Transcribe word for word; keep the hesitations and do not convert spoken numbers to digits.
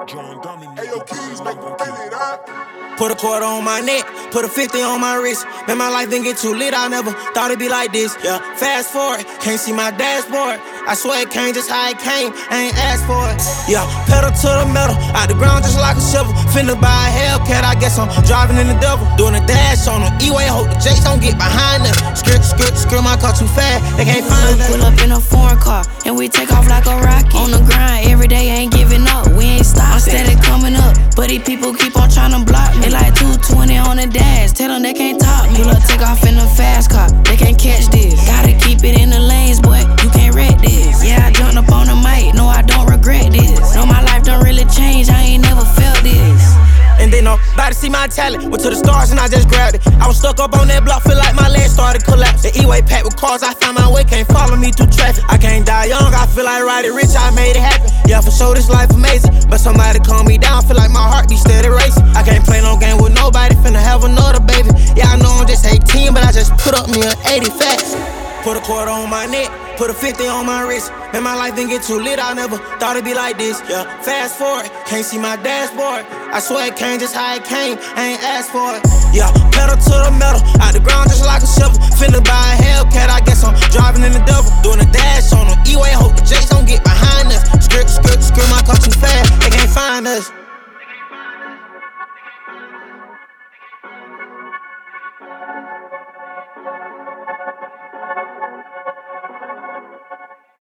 Put a quarter on my neck, put a fifty on my wrist. Man, my life didn't get too lit, I never thought it'd be like this. Yeah, fast forward, can't see my dashboard. I swear it came just how it came, I ain't asked for it. Yeah, pedal to the metal, out the ground just like a shovel. Finna buy a Hellcat, I guess I'm driving in the devil. Doing a dash on the E-way, hope the Jakes don't get behind us. Skirt, skirt, skirt, my car too fast, they can't find us. Pull up in a foreign car, and we take off like a rocket. On the grind, every day ain't giving up, we ain't stopping. I'm steady coming up, but these people keep on trying to block me. They like two twenty on the dash, tell them they can't top me. Pull up, take off in a fast car, they can't catch this. Gotta keep it in the lanes, boy, you can't wreck this. Yeah, I jumped up on the mic, no, I don't regret this. No, my life don't really change, I ain't never felt this. And then nobody see my talent, went to the stars and I just grabbed it. I was stuck up on that block, feel like my legs started collapse. The E-way packed with cars, I found my way, can't follow me through traffic. I can't die young, I feel like riding rich, I made it happen. Yeah, for sure this life amazing, but somebody calm me down, feel like my heart be steady racing. I can't play no game with nobody, finna have another baby. Yeah, I know I'm just eighteen, but I just put up me an eighty facts. Put a quarter on my neck, put a fifty on my wrist. Man, my life didn't get too lit, I never thought it'd be like this. Yeah, fast forward, can't see my dashboard. I swear it came just how it came, I ain't asked for it. Yeah, pedal to the metal, out the ground just like a shovel. Finna buy a Hellcat, I guess I'm driving in the devil. Doing a dash on the E-way, hope the Jakes don't get behind us. Skirt, skirt, skirt, my car too fast, they can't find us.